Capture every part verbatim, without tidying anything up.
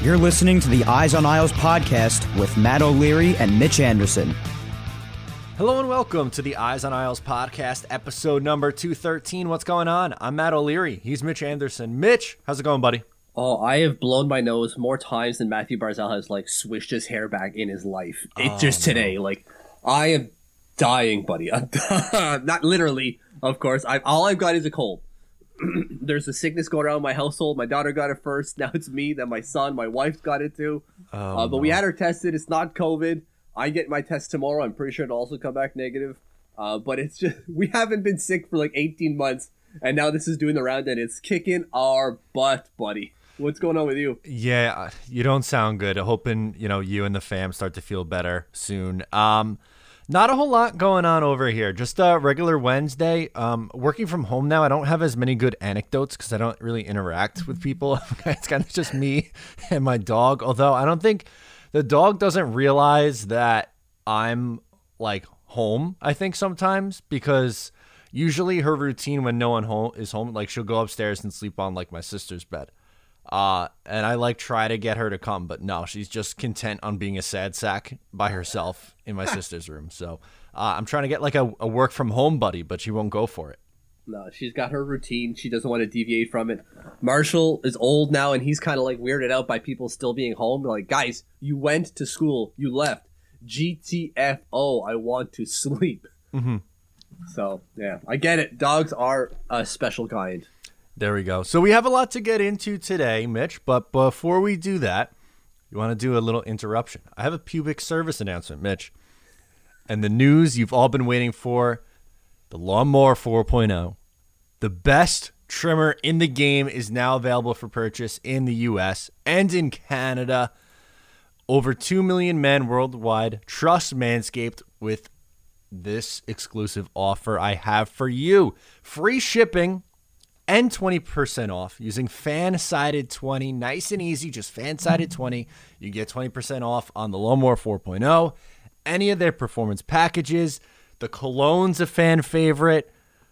You're listening to the Eyes on Isles podcast with Matt O'Leary and Mitch Anderson. Hello and welcome to the Eyes on Isles podcast, episode number two thirteen. What's going on? I'm Matt O'Leary. He's Mitch Anderson. Mitch, how's it going, buddy? Oh, I have blown my nose more times than Matthew Barzal has, like, swished his hair back in his life. It Oh, just today. no. Like, I am dying, buddy. I'm not literally, of course. I, all I've got is a cold. There's a sickness going around in my household. My daughter got it first. Now it's me. Then my son. My wife's got it too. Oh, uh, but no. we had her tested. It's not COVID. I get my test tomorrow. I'm pretty sure it'll also come back negative. Uh, but it's just, we haven't been sick for like eighteen months. And now this is doing the round and it's kicking our butt, buddy. What's going on with you? Yeah, you don't sound good. Hoping, you know, you and the fam start to feel better soon. Um, not a whole lot going on over here. Just a regular Wednesday. Um, working from home now. I don't have as many good anecdotes because I don't really interact with people. It's kind of just me and my dog. Although I don't think the dog doesn't realize that I'm like home, I think sometimes, because usually her routine when no one home is home, like she'll go upstairs and sleep on like my sister's bed. Uh, and I like try to get her to come, but no, she's just content on being a sad sack by herself in my sister's room. So uh, I'm trying to get like a, a work from home buddy, but she won't go for it. No, she's got her routine. She doesn't want to deviate from it. Marshall is old now, and he's kind of like weirded out by people still being home. They're like, guys, you went to school. You left. G T F O, I want to sleep. Mm-hmm. So, yeah, I get it. Dogs are a special kind. There we go. So we have a lot to get into today, Mitch, but before we do that, you want to do a little interruption. I have a pubic service announcement, Mitch. And the news you've all been waiting for, the Lawnmower four point oh. The best trimmer in the game is now available for purchase in the U S and in Canada. Over two million men worldwide trust Manscaped with this exclusive offer I have for you. Free shipping and twenty percent off using FanSided twenty. Nice and easy, just FanSided twenty. You get twenty percent off on the Lawnmower four point oh, any of their performance packages. The cologne's a fan favorite.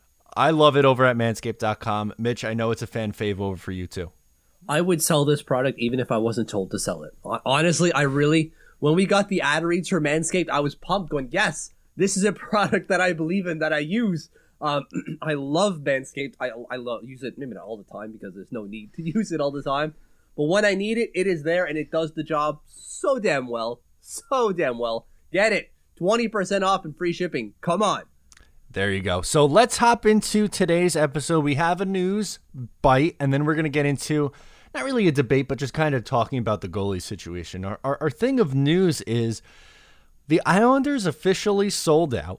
I love it over at manscaped dot com. Mitch, I know it's a fan fave over for you too. I would sell this product even if I wasn't told to sell it. Honestly, I really, when we got the ad reads for Manscaped, I was pumped going, yes, this is a product that I believe in, that I use. Um, I love Manscaped. I I love use it, maybe not all the time because there's no need to use it all the time. But when I need it, it is there and it does the job so damn well. So damn well. Get it. twenty percent off and free shipping. Come on. There you go. So let's hop into today's episode. We have a news bite, and then we're going to get into not really a debate, but just kind of talking about the goalie situation. Our, our, our thing of news is the Islanders officially sold out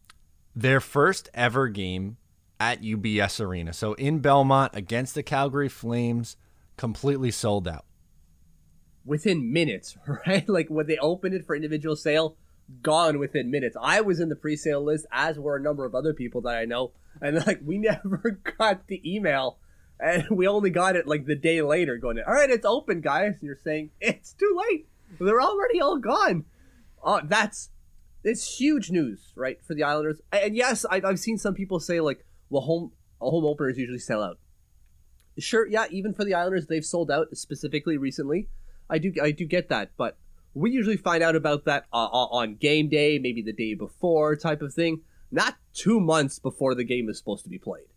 their first ever game at U B S Arena. So in Belmont against the Calgary Flames, completely sold out. Within minutes, right? Like when they opened it for individual sale, gone within minutes. I was in the pre-sale list, as were a number of other people that I know. And like, we never got the email. And we only got it like the day later going, all right, it's open, guys. And you're saying, it's too late. They're already all gone. Oh, that's... It's huge news, right, for the Islanders. And yes, I've seen some people say, like, well, home home openers usually sell out. Sure, yeah, even for the Islanders, they've sold out specifically recently. I do I do get that, but we usually find out about that uh, on game day, maybe the day before type of thing, not two months before the game is supposed to be played.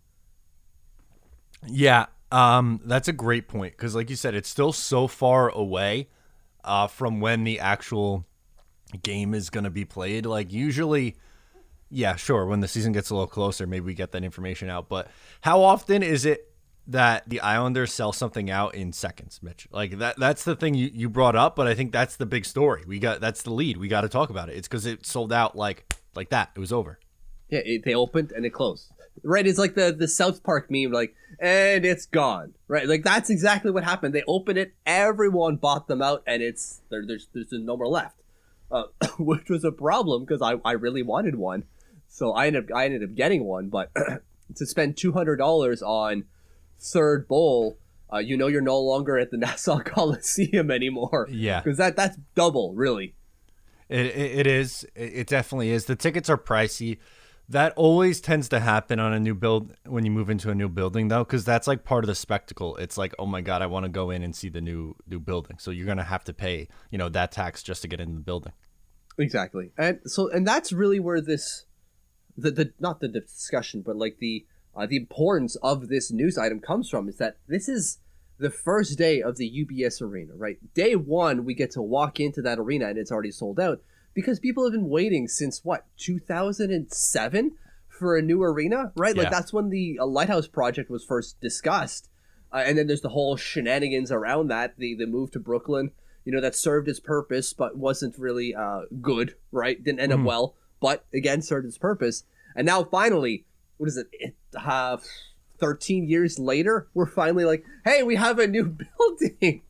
Yeah, um, that's a great point because, like you said, it's still so far away uh, from when the actual game is going to be played. Like usually, yeah, sure, when the season gets a little closer, maybe we get that information out. But how often is it that the Islanders sell something out in seconds, Mitch? Like that that's the thing you, you brought up, but I think that's the big story. We got that's the lead. We got to talk about it. It's because it sold out like like that. It was over. Yeah, it, they opened and it closed. Right, it's like the, the South Park meme, like, and it's gone. Right, like that's exactly what happened. They opened it, everyone bought them out, and it's there, there's there's no more left, uh, which was a problem because I, I really wanted one, so I ended up I ended up getting one. But to spend two hundred dollars on third bowl, uh, you know, you're no longer at the Nassau Coliseum anymore. Yeah, because that that's double, really. It, it it is. It definitely is. The tickets are pricey. That always tends to happen on a new build when you move into a new building, though, because that's like part of the spectacle. It's like, oh my God, I want to go in and see the new new building. So you're gonna have to pay, you know, that tax just to get in the building. Exactly, and so and that's really where this, the the not the discussion, but like the uh, the importance of this news item comes from is that this is the first day of the U B S arena, right? Day one, we get to walk into that arena and it's already sold out. Because people have been waiting since, what, two thousand seven for a new arena, right? Yeah. Like, that's when the uh, Lighthouse project was first discussed. Uh, and then there's the whole shenanigans around that, the, the move to Brooklyn, you know, that served its purpose, but wasn't really uh, good, right? Didn't end mm. up well, but, again, served its purpose. And now, finally, what is it, it uh, thirteen years later, we're finally like, hey, we have a new building.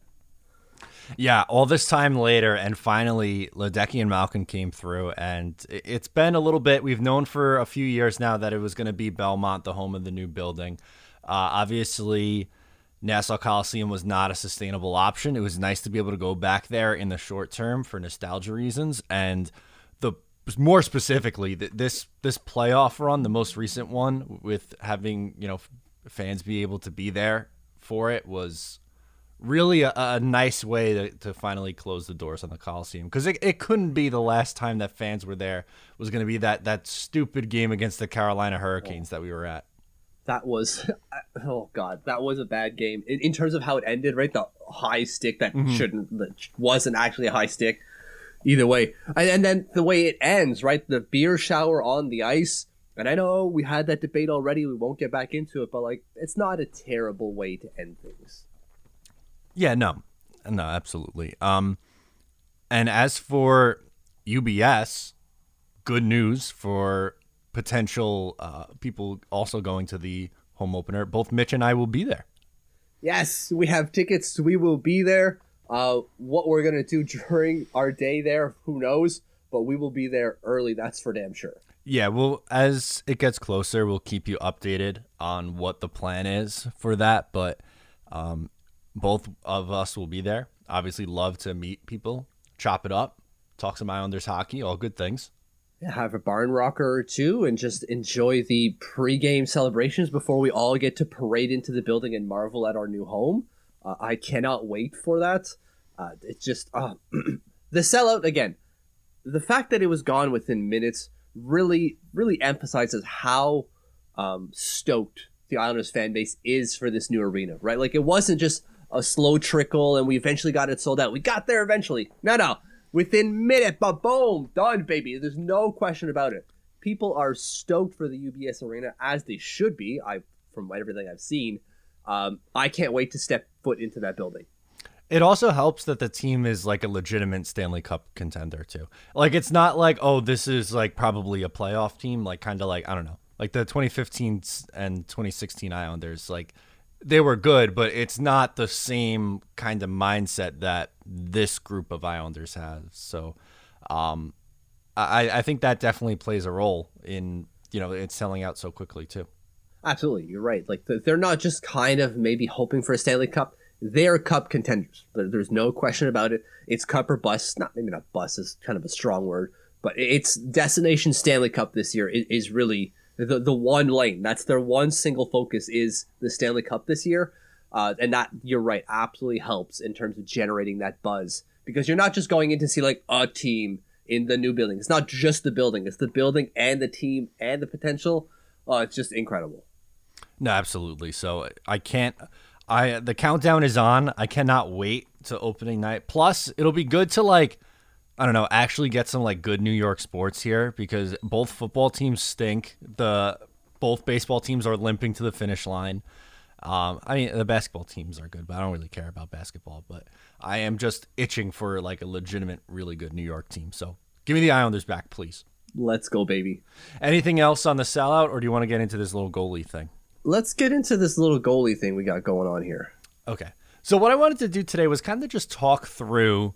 Yeah, all this time later, and finally, Ledecky and Malkin came through, and it's been a little bit. We've known for a few years now that it was going to be Belmont, the home of the new building. Uh, obviously, Nassau Coliseum was not a sustainable option. It was nice to be able to go back there in the short term for nostalgia reasons, and the more specifically, this this playoff run, the most recent one, with having you know fans be able to be there for it was really a, a nice way to, to finally close the doors on the Coliseum, because it, it couldn't be the last time that fans were there. It was going to be that that stupid game against the Carolina Hurricanes that we were at. That was, oh God, that was a bad game in, in terms of how it ended, right? The high stick that mm-hmm. shouldn't, that wasn't actually a high stick. Either way. And, and then the way it ends, right? The beer shower on the ice. And I know we had that debate already. We won't get back into it, but like, it's not a terrible way to end things. Yeah, no, no, absolutely. Um, and as for U B S, good news for potential uh, people also going to the home opener. Both Mitch and I will be there. Yes, we have tickets. We will be there. Uh, what we're going to do during our day there, who knows? But we will be there early. That's for damn sure. Yeah, well, as it gets closer, we'll keep you updated on what the plan is for that. But um both of us will be there. Obviously, love to meet people, chop it up, talk some Islanders hockey, all good things. Yeah, have a barn rocker or two and just enjoy the pregame celebrations before we all get to parade into the building and marvel at our new home. Uh, I cannot wait for that. Uh, it's just, uh, the sellout, again, the fact that it was gone within minutes really, really emphasizes how um, stoked the Islanders fan base is for this new arena, right? Like, it wasn't just a slow trickle and we eventually got it sold out. We got there eventually. No, no. Within minute, but boom, done, baby. There's no question about it. People are stoked for the U B S arena, as they should be. I, from everything I've seen, um, I can't wait to step foot into that building. It also helps that the team is like a legitimate Stanley Cup contender too. Like, it's not like, oh, this is like probably a playoff team. Like, kind of like, I don't know, like the twenty fifteen and twenty sixteen Islanders, like, they were good, but it's not the same kind of mindset that this group of Islanders has. So um, I, I think that definitely plays a role in, you know, it's selling out so quickly too. Absolutely. You're right. Like, they're not just kind of maybe hoping for a Stanley Cup. They're Cup contenders. There's no question about it. It's Cup or bust. Not maybe not bust is kind of a strong word, but it's destination Stanley Cup this year is really the the one lane. That's their one single focus is the Stanley Cup this year. Uh, and that, you're right, absolutely helps in terms of generating that buzz, because you're not just going in to see like a team in the new building. It's not just the building. It's the building and the team and the potential. Uh, it's just incredible. No, absolutely. So I can't, I, the countdown is on. I cannot wait to opening night. Plus it'll be good to like, I don't know, actually get some like good New York sports here, because both football teams stink. The both baseball teams are limping to the finish line. Um, I mean, the basketball teams are good, but I don't really care about basketball. But I am just itching for like a legitimate, really good New York team. So give me the Islanders back, please. Let's go, baby. Anything else on the sellout, or do you want to get into this little goalie thing? Let's get into this little goalie thing we got going on here. Okay. So what I wanted to do today was kind of just talk through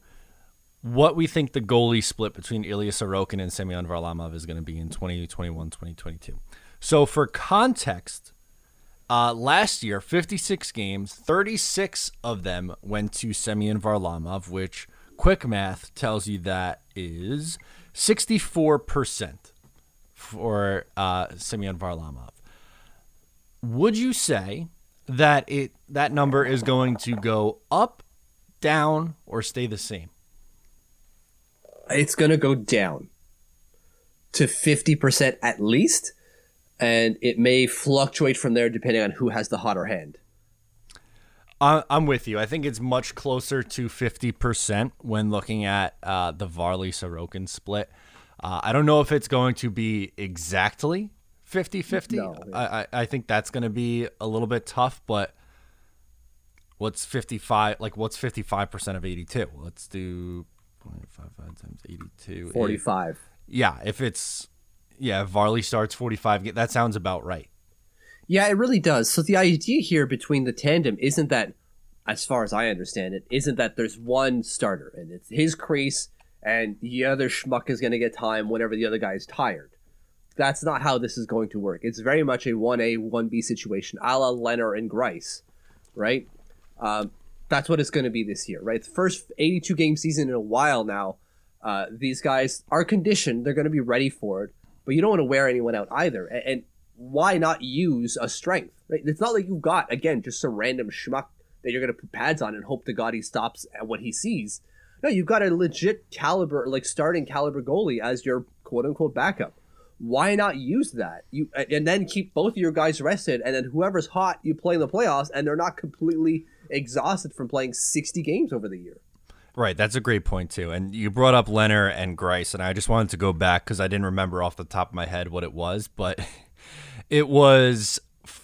what we think the goalie split between Ilya Sorokin and Semyon Varlamov is going to be in twenty twenty-one twenty twenty-two. So for context, uh, last year, fifty-six games, thirty-six of them went to Semyon Varlamov, which quick math tells you that is sixty-four percent for uh, Semyon Varlamov. Would you say that it that number is going to go up, down, or stay the same? It's going to go down to fifty percent at least, and it may fluctuate from there depending on who has the hotter hand. I'm with you. I think it's much closer to fifty percent when looking at uh, the Varley-Sorokin split. Uh, I don't know if it's going to be exactly fifty-fifty. No, I, I, I think that's going to be a little bit tough, but what's fifty-five? Like, what's fifty-five percent of eighty-two? Let's do zero point five five times eighty-two. forty-five. Yeah, if it's, yeah, if Varley starts forty-five, that sounds about right. Yeah, it really does. So the idea here between the tandem isn't that, as far as I understand it, isn't that there's one starter and it's his crease and the other schmuck is going to get time whenever the other guy is tired. That's not how this is going to work. It's very much a one A, one B situation, a la Leonard and Greiss, right? Um, that's what it's going to be this year, right? The first eighty-two game season in a while now, uh, these guys are conditioned. They're going to be ready for it, but you don't want to wear anyone out either. And, and why not use a strength, right? It's not like you've got, again, just some random schmuck that you're going to put pads on and hope to God he stops at what he sees. No, you've got a legit caliber, like starting caliber goalie as your quote-unquote backup. Why not use that? You and then keep both of your guys rested, and then whoever's hot, you play in the playoffs, and they're not completely exhausted from playing sixty games over the year. Right, that's a great point, too. And you brought up Leonard and Greiss, and I just wanted to go back because I didn't remember off the top of my head what it was, but it was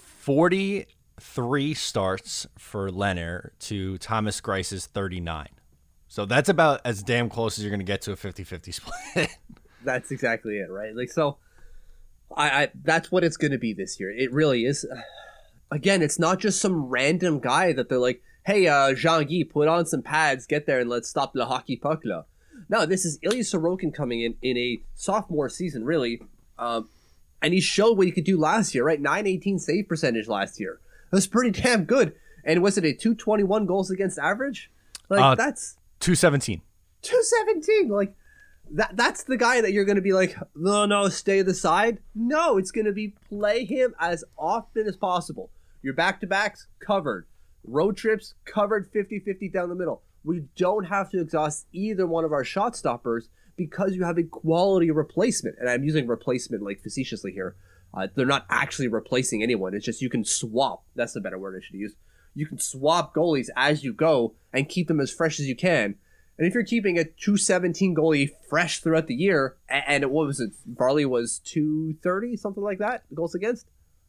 forty-three starts for Leonard to Thomas Greiss's thirty-nine. So that's about as damn close as you're going to get to a fifty-fifty split. That's exactly it, right? Like, so I, I that's what it's going to be this year. It really is. Again, it's not just some random guy that they're like, hey, uh, Jean-Guy, put on some pads, get there, and let's stop the hockey puck. Là. No, this is Ilya Sorokin coming in in a sophomore season, really. Um, and he showed what he could do last year, right? nine eighteen save percentage last year. That was pretty damn good. And was it a two twenty-one goals against average? Like, uh, that's... two seventeen. two seventeen, like... That that's the guy that you're going to be like, no, no, stay the side. No, it's going to be play him as often as possible. Your back-to-backs, covered. Road trips, covered fifty-fifty down the middle. We don't have to exhaust either one of our shot stoppers because you have a quality replacement. And I'm using replacement like facetiously here. Uh, they're not actually replacing anyone. It's just you can swap. That's the better word I should use. You can swap goalies as you go and keep them as fresh as you can. And if you're keeping a two seventeen goalie fresh throughout the year, and what was it? Varley was two thirty, something like that, goals against?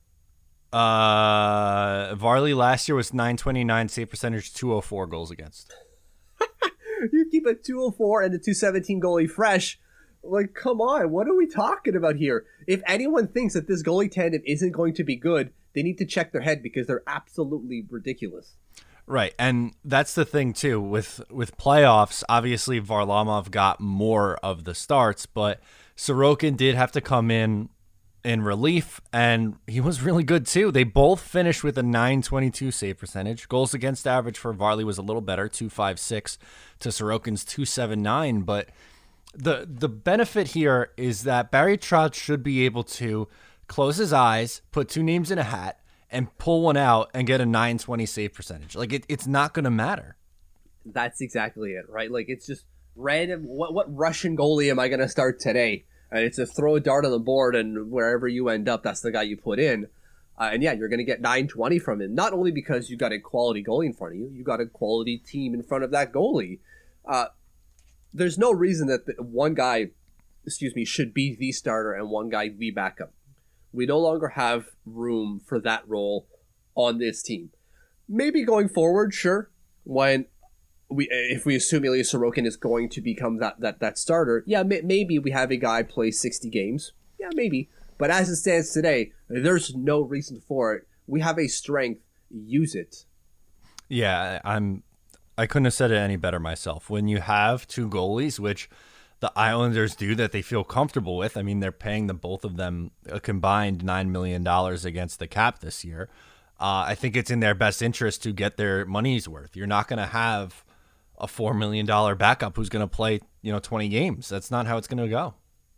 Uh, Varley last year was nine twenty-nine, save percentage, two oh four goals against. You keep a two oh four and a two seventeen goalie fresh. Like, come on, what are we talking about here? If anyone thinks that this goalie tandem isn't going to be good, they need to check their head because they're absolutely ridiculous. Right, and that's the thing, too. With with playoffs, obviously Varlamov got more of the starts, but Sorokin did have to come in in relief, and he was really good, too. They both finished with a nine twenty-two save percentage. Goals against average for Varley was a little better, two fifty-six to Sorokin's two seventy-nine, but the the benefit here is that Barry Trotz should be able to close his eyes, put two names in a hat, and pull one out and get a nine twenty save percentage. Like, it, it's not going to matter. That's exactly it, right? Like, it's just random. What what Russian goalie am I going to start today? And it's a throw a dart on the board, and wherever you end up, that's the guy you put in. Uh, and yeah, you're going to get nine twenty from him. Not only because you got a quality goalie in front of you, you got a quality team in front of that goalie. Uh, there's no reason that the, one guy, excuse me, should be the starter and one guy the backup. We no longer have room for that role on this team. Maybe going forward, sure. When we, if we assume Ilya Sorokin is going to become that that that starter, yeah, may, maybe we have a guy play sixty games. Yeah, maybe. But as it stands today, there's no reason for it. We have a strength. Use it. Yeah, I'm. I couldn't have said it any better myself. When you have two goalies, which the Islanders do, that they feel comfortable with. I mean, they're paying the both of them a combined nine million dollars against the cap this year. Uh, I think it's in their best interest to get their money's worth. You're not going to have a four million dollars backup who's going to play, you know, twenty games. That's not how it's going to go.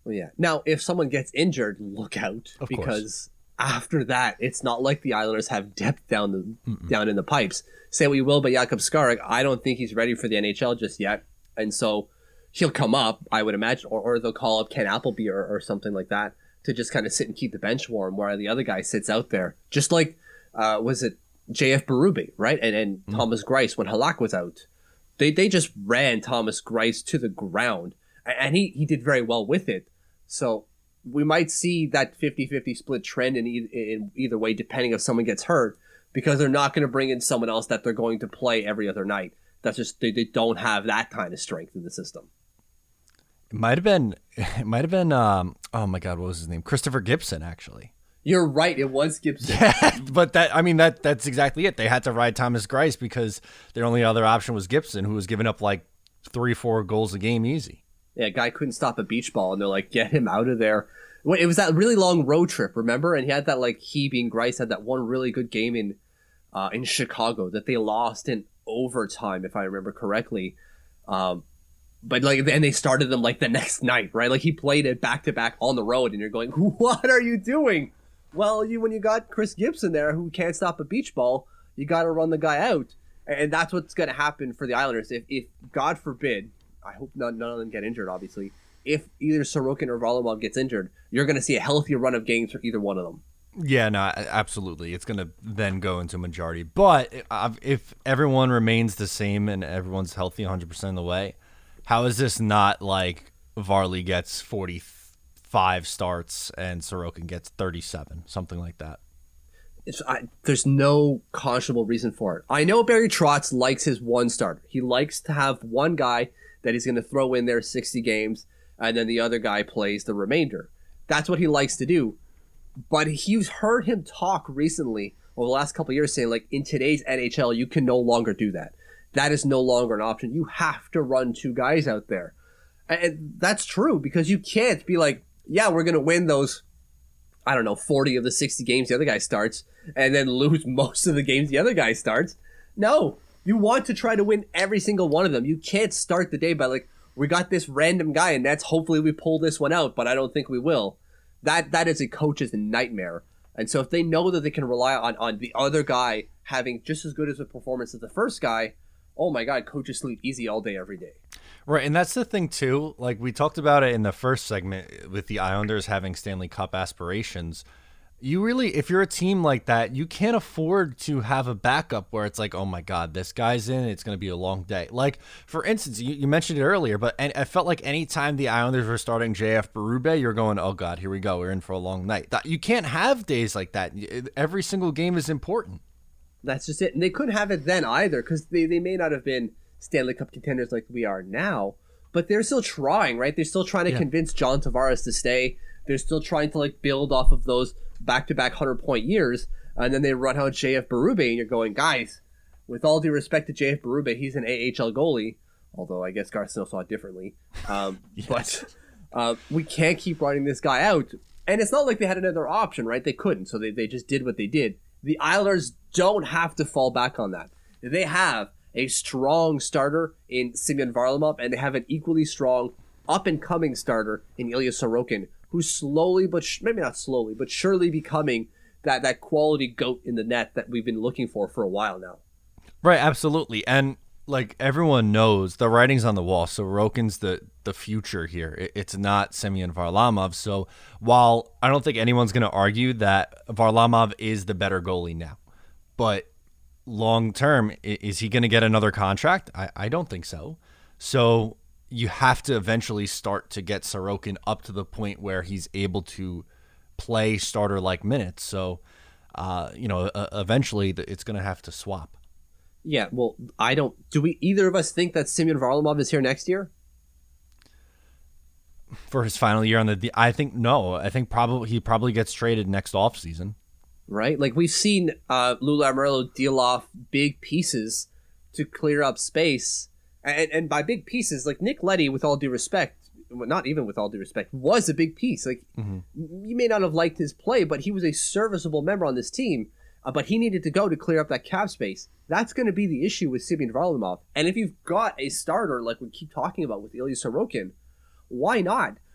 Well, yeah. Now, if someone gets injured, look out. Of because course. after that, it's not like the Islanders have depth down the Mm-mm. down in the pipes. Say what you will, but Jakub Skarek, I don't think he's ready for the N H L just yet. And so he'll come up, I would imagine, or, or they'll call up Ken Appleby or, or something like that to just kind of sit and keep the bench warm while the other guy sits out there. Just like, uh, was it J F Berube, right? And, and mm-hmm. Thomas Greiss when Halak was out. They they just ran Thomas Greiss to the ground, and he, he did very well with it. So we might see that fifty-fifty split trend in, e- in either way, depending if someone gets hurt, because they're not going to bring in someone else that they're going to play every other night. That's just, they, they don't have that kind of strength in the system. It might have been, it might have been, um, oh my God, what was his name? Christopher Gibson, actually. You're right. It was Gibson. Yeah, but that, I mean, that that's exactly it. They had to ride Thomas Greiss because their only other option was Gibson, who was giving up like three, four goals a game easy. Yeah, guy couldn't stop a beach ball, and they're like, get him out of there. It was that really long road trip, remember? And he had that, like, he being Greiss had that one really good game in uh, in Chicago that they lost in overtime, if I remember correctly. Um, but, like, and they started them, like, the next night, right? Like, he played it back-to-back on the road, and you're going, what are you doing? Well, you when you got Chris Gibson there who can't stop a beach ball, you got to run the guy out. And that's what's going to happen for the Islanders. If, if God forbid, I hope none, none of them get injured, obviously, if either Sorokin or Varlamov gets injured, you're going to see a healthier run of games for either one of them. Yeah, no, absolutely. It's going to then go into majority. But if everyone remains the same and everyone's healthy one hundred percent of the way, how is this not like Varley gets forty-five starts and Sorokin gets thirty-seven, something like that? It's, I, there's no conscionable reason for it. I know Barry Trotz likes his one starter. He likes to have one guy that he's going to throw in there sixty games, and then the other guy plays the remainder. That's what he likes to do. But you've heard him talk recently over the last couple of years saying, like, in today's N H L, you can no longer do that. That is no longer an option. You have to run two guys out there. And that's true, because you can't be like, yeah, we're going to win those, I don't know, forty of the sixty games the other guy starts, and then lose most of the games the other guy starts. No, you want to try to win every single one of them. You can't start the day by like, we got this random guy, and that's hopefully we pull this one out, but I don't think we will. That That is a coach's nightmare. And so if they know that they can rely on, on the other guy having just as good as a performance as the first guy, oh my God, coaches sleep easy all day, every day. Right, and that's the thing, too. Like, we talked about it in the first segment with the Islanders having Stanley Cup aspirations. You really, if you're a team like that, you can't afford to have a backup where it's like, oh my God, this guy's in, it's going to be a long day. Like, for instance, you, you mentioned it earlier, but and I felt like any time the Islanders were starting J F Berube, you're going, oh God, here we go, we're in for a long night. That, you can't have days like that. Every single game is important. That's just it. And they couldn't have it then either, because they, they may not have been Stanley Cup contenders like we are now, but they're still trying, right? They're still trying to yeah. convince John Tavares to stay. They're still trying to like build off of those back-to-back hundred-point years, and then they run out J F Berube, and you're going, guys, with all due respect to J F Berube, he's an A H L goalie, although I guess Garcino saw it differently. Um, yes. But uh, we can't keep running this guy out. And it's not like they had another option, right? They couldn't, so they, they just did what they did. The Islanders don't have to fall back on that. They have a strong starter in Semyon Varlamov, and they have an equally strong up-and-coming starter in Ilya Sorokin, who's slowly, but sh- maybe not slowly, but surely becoming that, that quality goat in the net that we've been looking for for a while now. Right, absolutely. And like everyone knows, the writing's on the wall. So Sorokin's the, the future here. It, it's not Semyon Varlamov. So while I don't think anyone's going to argue that Varlamov is the better goalie now, but long term, is he going to get another contract? I, I don't think so. So you have to eventually start to get Sorokin up to the point where he's able to play starter-like minutes. So, uh, you know, uh, eventually it's going to have to swap. Yeah, well, I don't... Do we either of us think that Semyon Varlamov is here next year? For his final year on the... I think no. I think probably he probably gets traded next offseason. Right? Like, we've seen uh, Lou Lamoriello deal off big pieces to clear up space. And, and by big pieces, like Nick Leddy, with all due respect, well, not even with all due respect, was a big piece. Like mm-hmm. You may not have liked his play, but he was a serviceable member on this team. Uh, but he needed to go to clear up that cap space. That's going to be the issue with Semyon Varlamov. And if you've got a starter like we keep talking about with Ilya Sorokin, why not?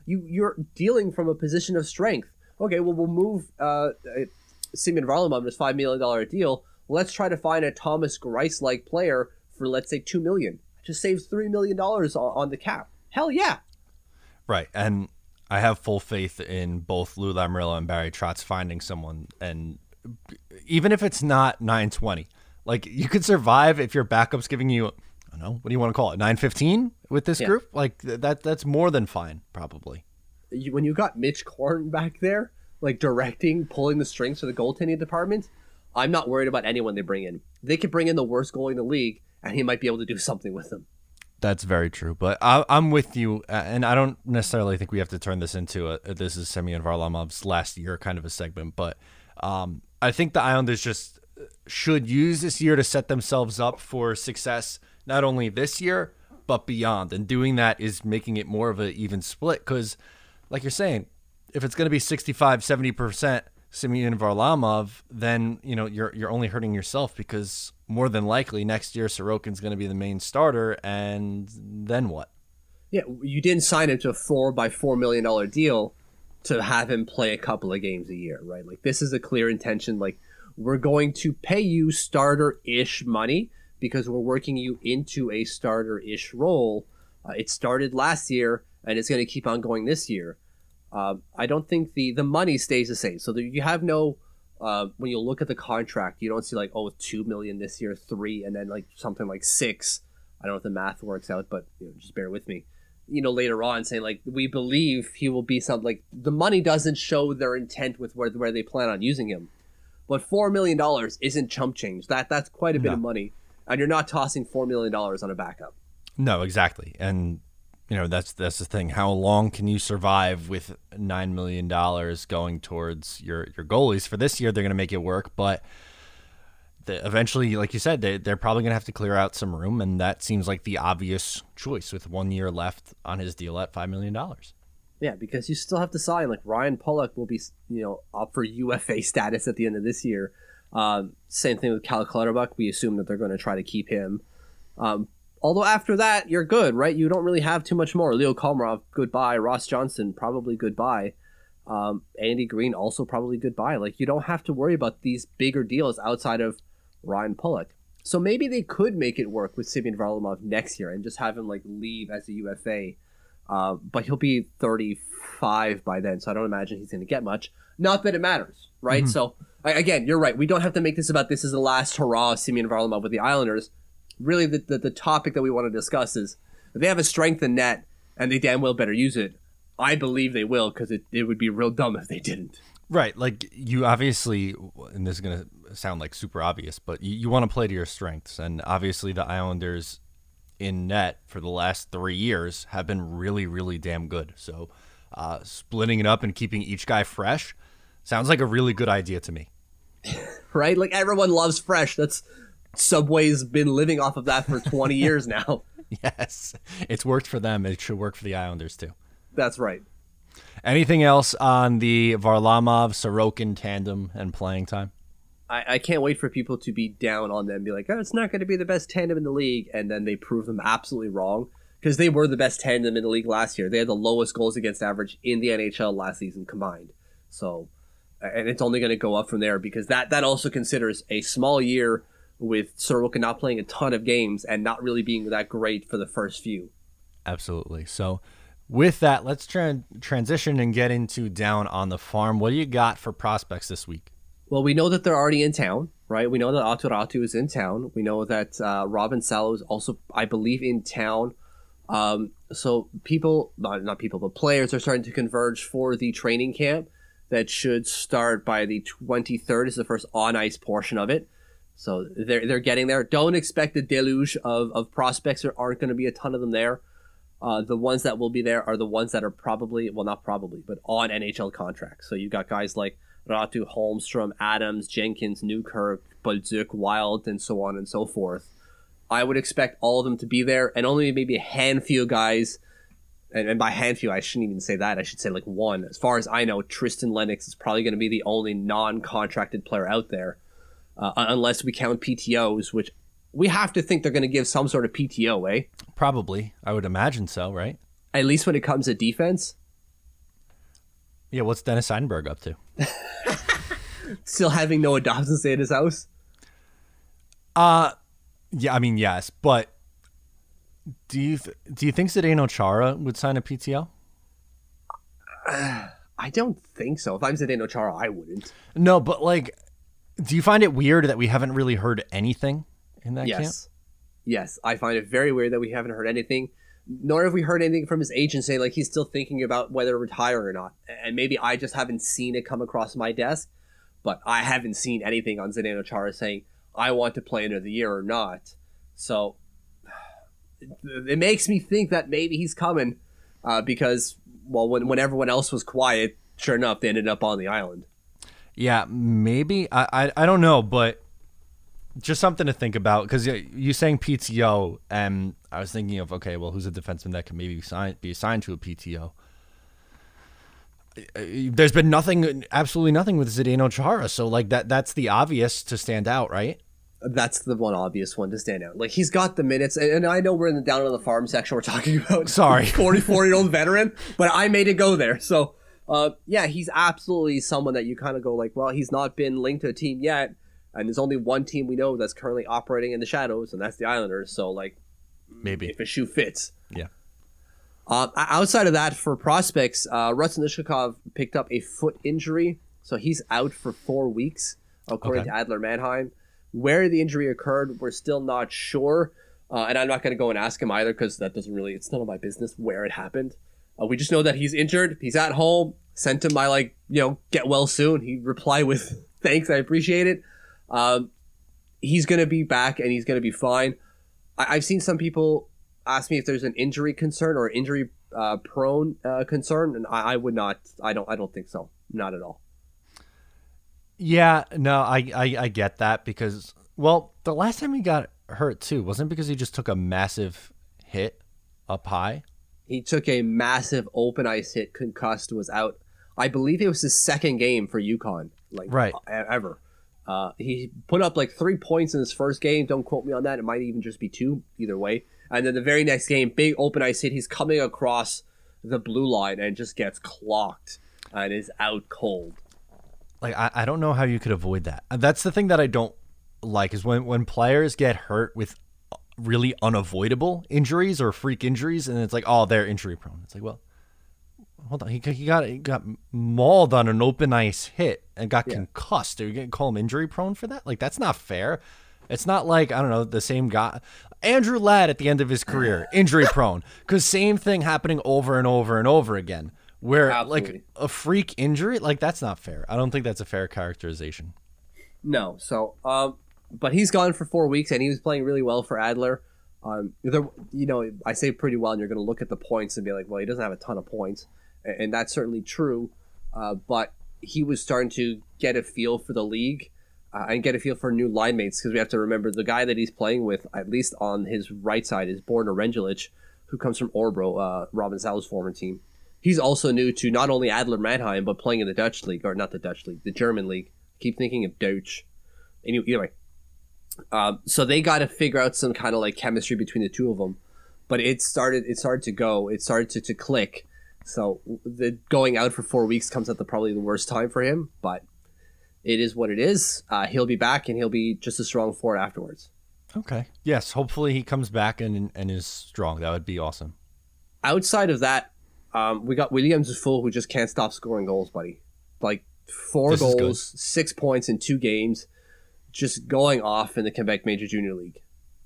you you're dealing from a position of strength. Okay, well we'll move uh, Semyon Varlamov this five million dollar deal. Let's try to find a Thomas Greiss like player for let's say two million. Just saves three million dollars on, on the cap. Hell yeah! Right, and I have full faith in both Lou Lamoriello and Barry Trotz finding someone, and even if it's not nine twenty, like you could survive if your backup's giving you, I don't know, what do you want to call it, nine fifteen with this yeah. group? Like that that's more than fine, probably. You, when you got Mitch Korn back there, like directing, pulling the strings for the goaltending department, I'm not worried about anyone they bring in. They could bring in the worst goalie in the league, and he might be able to do something with them. That's very true, but I, I'm with you, and I don't necessarily think we have to turn this into a, this is Semyon Varlamov's last year kind of a segment, but um, I think the Islanders just should use this year to set themselves up for success, not only this year, but beyond, and doing that is making it more of an even split, because like you're saying, if it's going to be sixty-five, seventy percent Semyon Varlamov, then you know you're you're only hurting yourself, because more than likely next year Sorokin's going to be the main starter, and then what? Yeah, you didn't sign him to a four by four million dollar deal to have him play a couple of games a year, right? Like this is a clear intention. Like we're going to pay you starter-ish money because we're working you into a starter-ish role. Uh, it started last year, and it's going to keep on going this year. Uh, I don't think the, the money stays the same. So there, you have no, uh, when you look at the contract, you don't see like, oh, two million this year, three, and then like something like six. I don't know if the math works out, but you know, just bear with me. You know, later on saying like, we believe he will be something like the money doesn't show their intent with where, where they plan on using him. But four million dollars isn't chump change. That That's quite a bit no. of money. And you're not tossing four million dollars on a backup. No, exactly. And you know, that's that's the thing. How long can you survive with nine million dollars going towards your, your goalies? For this year, they're going to make it work. But the, eventually, like you said, they, they're probably going to have to clear out some room. And that seems like the obvious choice with one year left on his deal at five million dollars. Yeah, because you still have to sign. Like Ryan Pulock will be, you know, up for U F A status at the end of this year. Um, same thing with Cal Clutterbuck. We assume that they're going to try to keep him. Um, Although after that, you're good, right? You don't really have too much more. Leo Komarov, goodbye. Ross Johnson, probably goodbye. Um, Andy Green, also probably goodbye. Like, you don't have to worry about these bigger deals outside of Ryan Pulock. So maybe they could make it work with Semyon Varlamov next year and just have him, like, leave as a U F A. Uh, but he'll be thirty-five by then, so I don't imagine he's going to get much. Not that it matters, right? Mm-hmm. So, again, you're right. We don't have to make this about this is the last hurrah of Semyon Varlamov with the Islanders. Really, the, the the topic that we want to discuss is if they have a strength in net and they damn well better use it. I believe they will, because it, it would be real dumb if they didn't. Right. Like, you obviously, and this is going to sound like super obvious, but you, you want to play to your strengths. And obviously the Islanders in net for the last three years have been really, really damn good. So uh, splitting it up and keeping each guy fresh sounds like a really good idea to me. Right? Like, everyone loves fresh. That's... Subway's been living off of that for twenty years now. Yes. It's worked for them. It should work for the Islanders too. That's right. Anything else on the Varlamov-Sorokin tandem and playing time? I, I can't wait for people to be down on them and be like, oh, it's not going to be the best tandem in the league. And then they prove them absolutely wrong, because they were the best tandem in the league last year. They had the lowest goals against average in the N H L last season combined. So, and it's only going to go up from there, because that, that also considers a small year with Sorokin not playing a ton of games and not really being that great for the first few. Absolutely. So with that, let's tra- transition and get into Down on the Farm. What do you got for prospects this week? Well, we know that they're already in town, right? We know that Aatu Räty is in town. We know that uh, Robin Salo is also, I believe, in town. Um, so people, not, not people, but players are starting to converge for the training camp that should start by the twenty-third is the first on-ice portion of it. So they're they're getting there. Don't expect a deluge of, of prospects. There aren't going to be a ton of them there. Uh, the ones that will be there are the ones that are probably, well, not probably, but on N H L contracts. So you've got guys like Ratu, Holmstrom, Adams, Jenkins, Newkirk, Bolduc, Wild, and so on and so forth. I would expect all of them to be there, and only maybe a handful of guys, and, and by handful, I shouldn't even say that. I should say like one. As far as I know, Tristan Lennox is probably going to be the only non-contracted player out there. Uh, unless we count P T Os, which we have to think they're going to give some sort of P T O, eh? Probably. I would imagine so, right? At least when it comes to defense. Yeah, what's Dennis Seidenberg up to? Still having Noah Dobson stay at his house? Uh, yeah, I mean, yes, but do you th- do you think Zdeno Chara would sign a P T O? I don't think so. If I'm Zdeno Chara, I wouldn't. No, but like, do you find it weird that we haven't really heard anything in that yes. camp? Yes, I find it very weird that we haven't heard anything, nor have we heard anything from his agent saying like he's still thinking about whether to retire or not. And maybe I just haven't seen it come across my desk, but I haven't seen anything on Zdeno Chara saying I want to play another year or not. So it makes me think that maybe he's coming uh, because, well, when, when everyone else was quiet, sure enough, they ended up on the island. Yeah, maybe. I I, I don't know, but just something to think about because you saying P T O, and I was thinking of, okay, well, who's a defenseman that can maybe sign, be assigned to a P T O? There's been nothing, absolutely nothing with Zdeno Chara, so like that that's the obvious to stand out, right? That's the one obvious one to stand out. Like, he's got the minutes, and, and I know we're in the down on the farm section. We're talking about sorry forty-four-year-old veteran, but I made it go there. So, uh, yeah, he's absolutely someone that you kind of go like, well, he's not been linked to a team yet, and there's only one team we know that's currently operating in the shadows, and that's the Islanders. So, like, maybe if a shoe fits. Yeah. Uh, outside of that, for prospects, uh, Rustin Ishikov picked up a foot injury, so he's out for four weeks, according okay. to Adler Mannheim. Where the injury occurred, we're still not sure, uh, and I'm not going to go and ask him either because that doesn't really, it's none of my business where it happened. Uh, we just know that he's injured, he's at home, sent him my, like, you know, get well soon. He replied with, thanks, I appreciate it. Um, he's going to be back and he's going to be fine. I- I've seen some people ask me if there's an injury concern or injury uh, prone uh, concern, and I, I would not. I don't. I don't think so. Not at all. Yeah, no, I, I I get that because, well, the last time he got hurt too wasn't because he just took a massive hit up high. He took a massive open ice hit, concussed, was out. I believe it was his second game for UConn, like right. ever. Uh, he put up like three points in his first game. Don't quote me on that. It might even just be two. Either way. And then the very next game, big open ice hit. He's coming across the blue line and just gets clocked and is out cold. Like, I, I don't know how you could avoid that. That's the thing that I don't like is when, when players get hurt with really unavoidable injuries or freak injuries, and it's like, oh, they're injury prone. It's like, well, hold on. He, he got he got mauled on an open ice hit and got yeah. concussed. Are you going to call him injury prone for that? Like, that's not fair. It's not like, I don't know, the same guy. Andrew Ladd at the end of his career, injury prone. Because same thing happening over and over and over again. Where, Absolutely. like, a freak injury, like, that's not fair. I don't think that's a fair characterization. No. So, um, but he's gone for four weeks, and he was playing really well for Adler. Um, there, you know, I say pretty well, and you're going to look at the points and be like, well, he doesn't have a ton of points. And, and that's certainly true. Uh, but he was starting to get a feel for the league. Uh, and get a feel for new line mates, because we have to remember the guy that he's playing with, at least on his right side, is Borna Rengelich, who comes from Orbro, uh, Robin Zal's former team. He's also new to not only Adler Mannheim, but playing in the Dutch league, or not the Dutch league, the German league. I keep thinking of Deutsch. Anyway, anyway. Um, so they got to figure out some kind of like chemistry between the two of them. But it started, it started to go, it started to, to click. So the going out for four weeks comes at the probably the worst time for him, but it is what it is. Uh, he'll be back, and he'll be just as strong for it afterwards. Okay. Yes, hopefully he comes back and and is strong. That would be awesome. Outside of that, um, we got Williams Dufour, who just can't stop scoring goals, buddy. Like, four this goals, six points in two games, just going off in the Quebec Major Junior League.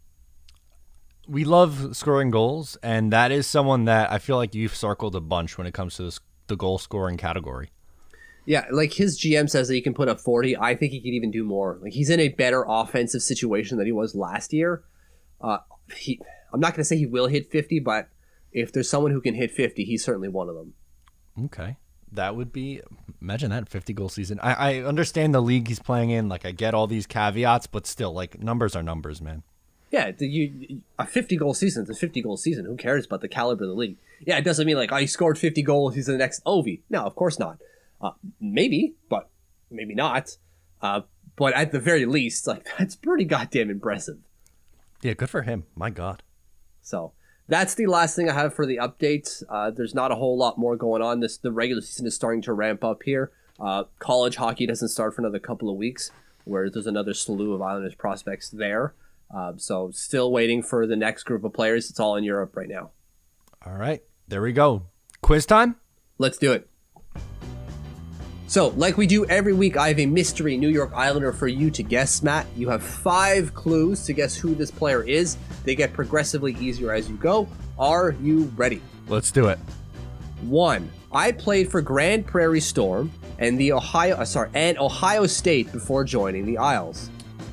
We love scoring goals, and that is someone that I feel like you've circled a bunch when it comes to this, the goal-scoring category. Yeah, like his G M says that he can put up forty. I think he could even do more. Like, he's in a better offensive situation than he was last year. Uh, he, I'm not going to say he will hit fifty, but if there's someone who can hit fifty, he's certainly one of them. Okay. That would be, imagine that, fifty-goal season. I, I understand the league he's playing in. Like, I get all these caveats, but still, like, numbers are numbers, man. Yeah, the, you, a fifty-goal season is a fifty-goal season. Who cares about the caliber of the league? Yeah, it doesn't mean, like, oh, he scored fifty goals, he's the next Ovi. No, of course not. Uh, maybe, but maybe not. Uh, but at the very least, like, that's pretty goddamn impressive. Yeah, good for him. My God. So, That's the last thing I have for the updates. Uh, there's not a whole lot more going on. This the regular season is starting to ramp up here. Uh, college hockey doesn't start for another couple of weeks, where there's another slew of Islanders prospects there. Uh, so still waiting for the next group of players. It's all in Europe right now. All right, there we go. Quiz time? Let's do it. So, like we do every week, I have a mystery New York Islander for you to guess, Matt. You have five clues to guess who this player is. They get progressively easier as you go. Are you ready? Let's do it. One, I played for Grand Prairie Storm and the Ohio, uh, sorry, and Ohio State before joining the Isles.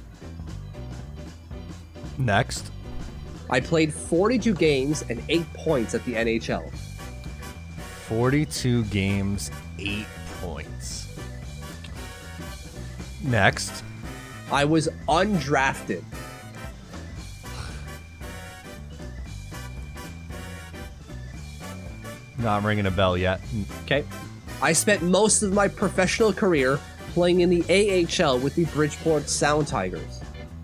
Next. I played forty-two games and eight points at the N H L. forty-two games, eight points. Next. I was undrafted. Not ringing a bell yet. Okay. I spent most of my professional career playing in the A H L with the Bridgeport Sound Tigers.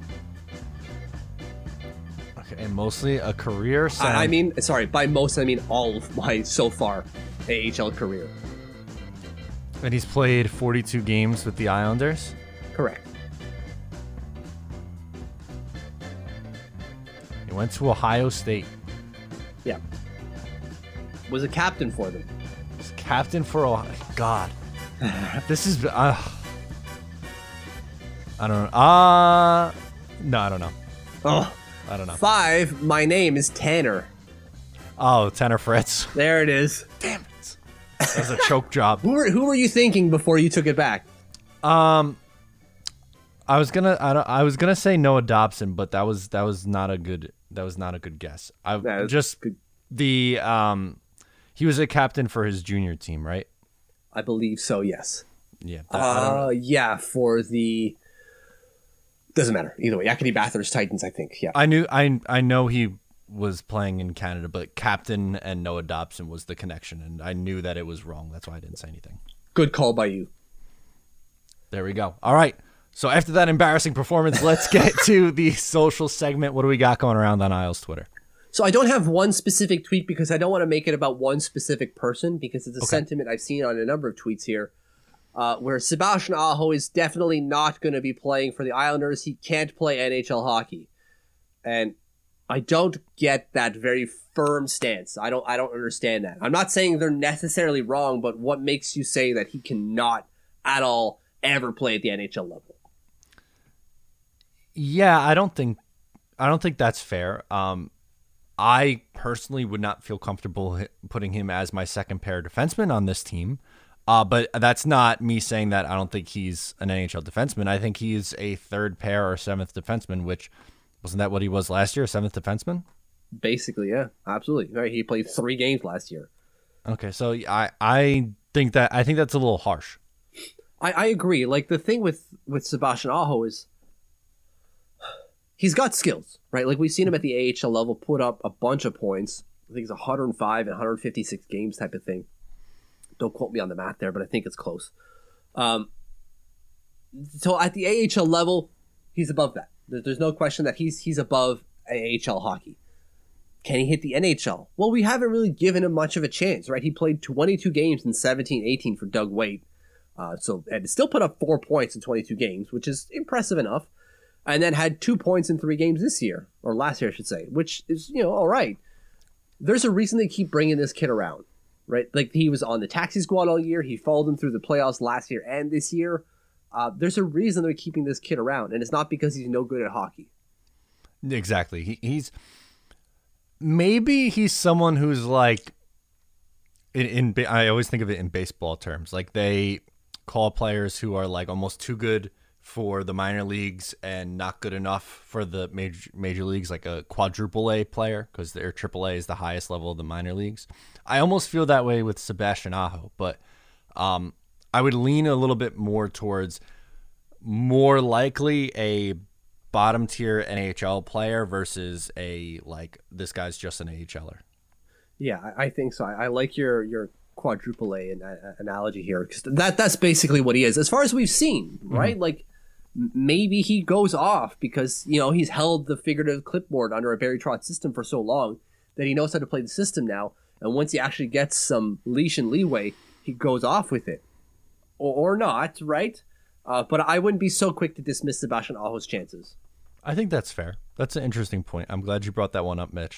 Okay, and mostly a career sound. I, I mean, sorry, by most I mean all of my so far A H L career. And he's played forty-two games with the Islanders? Correct. He went to Ohio State. Yeah. Was a captain for them. He's captain for Ohio. God. This is... Uh, I don't know. Uh, no, I don't know. Oh. I don't know. Five, my name is Tanner. Oh, Tanner Fritz. There it is. Damn it. That was a choke job. Who were, who were you thinking before you took it back? Um, I was gonna I, don't, I was gonna say Noah Dobson, but that was that was not a good that was not a good guess. I That was just good. the um, he was a captain for his junior team, right? I believe so, yes. Yeah. that- I don't know. Uh, yeah, for the... Doesn't matter. Either way. Acadie Bathurst Titans, I think. Yeah. I knew I I know he was playing in Canada, but captain and Noah Dobson was the connection, and I knew that it was wrong. That's why I didn't say anything. Good call by you. There we go. All right. So after that embarrassing performance, let's get to the social segment. What do we got going around on Isles Twitter? So I don't have one specific tweet because I don't want to make it about one specific person because it's a Okay. sentiment I've seen on a number of tweets here. Uh, where Sebastian Aho is definitely not going to be playing for the Islanders. He can't play N H L hockey. And I don't get that very firm stance. I don't I don't understand that. I'm not saying they're necessarily wrong, but what makes you say that he cannot at all ever play at the N H L level? Yeah, I don't think I don't think that's fair. Um, I personally would not feel comfortable hi- putting him as my second pair defenseman on this team. Uh, but that's not me saying that I don't think he's an N H L defenseman. I think he's a third pair or seventh defenseman, which wasn't that what he was last year, a seventh defenseman? Basically, yeah, absolutely. Right, he played three games last year. Okay, so I I think that I think that's a little harsh. I, I agree. Like the thing with with Sebastian Aho is he's got skills, right? Like we've seen him at the A H L level put up a bunch of points. I think it's one hundred five and one hundred fifty-six games type of thing. Don't quote me on the math there, but I think it's close. Um, so at the A H L level, he's above that. There, there's no question that he's he's above A H L hockey. Can he hit the N H L? Well, we haven't really given him much of a chance, right? He played twenty-two games in seventeen eighteen for Doug Weight. Uh, so and still put up four points in twenty-two games, which is impressive enough. And then had two points in three games this year, or last year, I should say, which is, you know, all right. There's a reason they keep bringing this kid around, right? Like he was on the taxi squad all year. He followed them through the playoffs last year and this year. Uh, there's a reason they're keeping this kid around, and it's not because he's no good at hockey. Exactly. He, he's maybe he's someone who's like in, in I always think of it in baseball terms. Like they call players who are like almost too good for the minor leagues and not good enough for the major major leagues, like a quadruple A player, because their triple A is the highest level of the minor leagues. I almost feel that way with Sebastian Aho, but um, I would lean a little bit more towards more likely a bottom tier N H L player versus a like this guy's just an AHLer. Yeah, I, I think so. I, I like your your quadruple A an, uh, analogy here because that that's basically what he is, as far as we've seen, right? Mm-hmm. Like m- maybe he goes off because you know he's held the figurative clipboard under a Barry Trotz system for so long that he knows how to play the system now. And once he actually gets some leash and leeway, he goes off with it. Or, or not, right? Uh, but I wouldn't be so quick to dismiss Sebastian Aho's chances. I think that's fair. That's an interesting point. I'm glad you brought that one up, Mitch.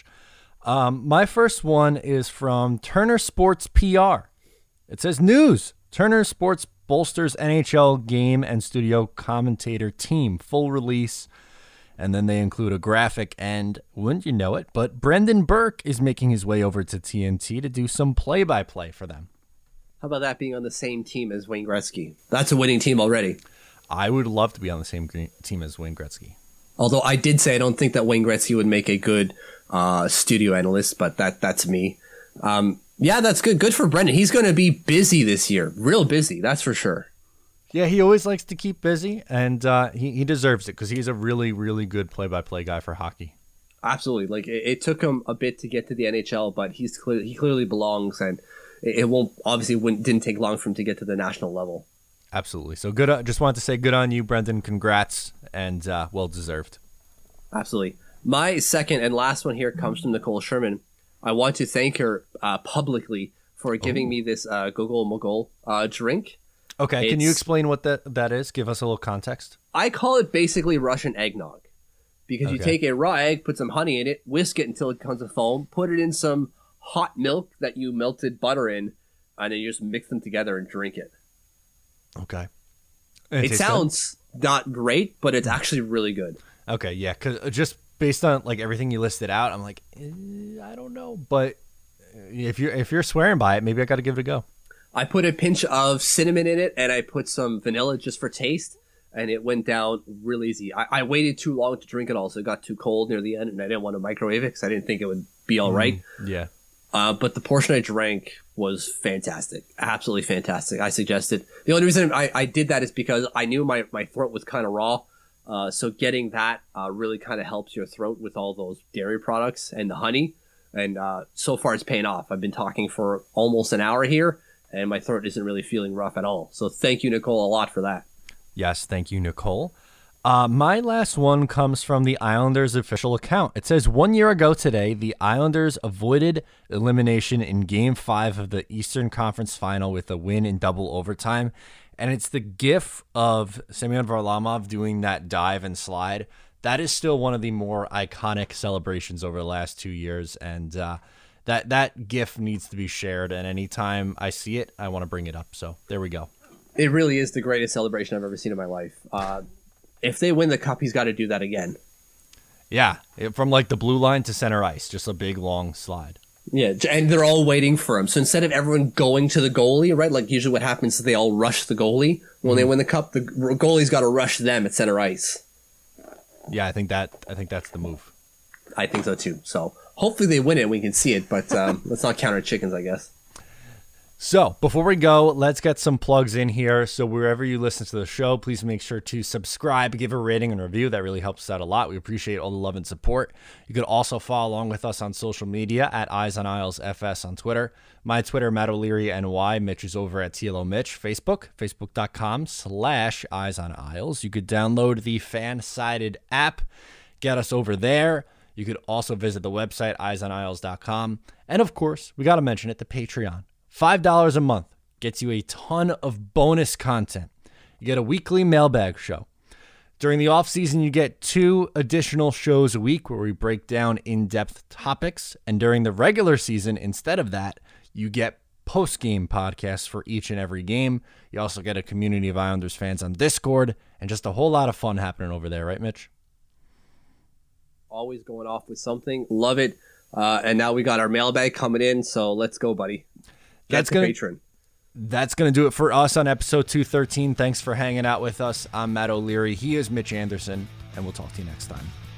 Um, my first one is from Turner Sports P R. It says, news. Turner Sports bolsters N H L game and studio commentator team. Full release. And then they include a graphic, and wouldn't you know it, but Brendan Burke is making his way over to T N T to do some play-by-play for them. How about that being on the same team as Wayne Gretzky? That's a winning team already. I would love to be on the same team as Wayne Gretzky. Although I did say I don't think that Wayne Gretzky would make a good uh, studio analyst, but that that's me. Um, yeah, that's good. Good for Brendan. He's going to be busy this year. Real busy, that's for sure. Yeah, he always likes to keep busy, and uh, he, he deserves it because he's a really, really good play-by-play guy for hockey. Absolutely. Like it, it took him a bit to get to the N H L, but he's clear, he clearly belongs, and it, it won't obviously wouldn't, didn't take long for him to get to the national level. Absolutely. So good. Uh, just wanted to say good on you, Brendan. Congrats, and uh, well deserved. Absolutely. My second and last one here comes from Nicole Sherman. I want to thank her uh, publicly for giving oh. me this uh, Gogol Mogol uh, drink. Okay, it's, can you explain what that, that is? Give us a little context. I call it basically Russian eggnog. Because okay. you take a raw egg, put some honey in it, whisk it until it becomes a foam, put it in some hot milk that you melted butter in, and then you just mix them together and drink it. Okay. It, it sounds good? Not great, but it's actually really good. Okay, yeah, because just based on like everything you listed out, I'm like, eh, I don't know, but if you're if you're swearing by it, maybe I got to give it a go. I put a pinch of cinnamon in it, and I put some vanilla just for taste, and it went down real easy. I, I waited too long to drink it all, so it got too cold near the end, and I didn't want to microwave it because I didn't think it would be all right. Mm, yeah. Uh, but the portion I drank was fantastic. Absolutely fantastic. I suggested. The only reason I, I did that is because I knew my, my throat was kind of raw. Uh, so getting that uh, really kind of helps your throat with all those dairy products and the honey. And uh, so far it's paying off. I've been talking for almost an hour here, and my throat isn't really feeling rough at all. So thank you, Nicole, a lot for that. Yes, thank you, Nicole. Uh, my last one comes from the Islanders' official account. It says, one year ago today, the Islanders avoided elimination in Game five of the Eastern Conference Final with a win in double overtime. And it's the gif of Semyon Varlamov doing that dive and slide. That is still one of the more iconic celebrations over the last two years. And uh, that, that gif needs to be shared. And anytime I see it, I want to bring it up. So there we go. It really is the greatest celebration I've ever seen in my life. Uh, if they win the cup, he's got to do that again. Yeah, from like the blue line to center ice, just a big, long slide. Yeah, and they're all waiting for him. So instead of everyone going to the goalie, right, like usually what happens is they all rush the goalie. When mm-hmm. they win the cup, the goalie's got to rush them at center ice. Yeah, I think that I think that's the move. I think so too. So hopefully they win it and we can see it, but um, let's not count our chickens, I guess. So before we go, let's get some plugs in here. So wherever you listen to the show, please make sure to subscribe, give a rating and review. That really helps us out a lot. We appreciate all the love and support. You could also follow along with us on social media at Eyes on Isles F S on Twitter. My Twitter, Matt O'Leary N Y. Mitch is over at T L O Mitch. Facebook, facebook.com slash Eyes on Isles. You could download the fan-sided app. Get us over there. You could also visit the website, eyes on isles dot com. And of course, we got to mention it, the Patreon. five dollars a month gets you a ton of bonus content. You get a weekly mailbag show. During the off season, you get two additional shows a week where we break down in-depth topics. And during the regular season, instead of that, you get post-game podcasts for each and every game. You also get a community of Islanders fans on Discord and just a whole lot of fun happening over there, right, Mitch? Always going off with something. Love it. Uh, and now we got our mailbag coming in, so let's go, buddy. That's gonna, patron. That's going to do it for us on episode two thirteen. Thanks for hanging out with us. I'm Matt O'Leary. He is Mitch Anderson, and we'll talk to you next time.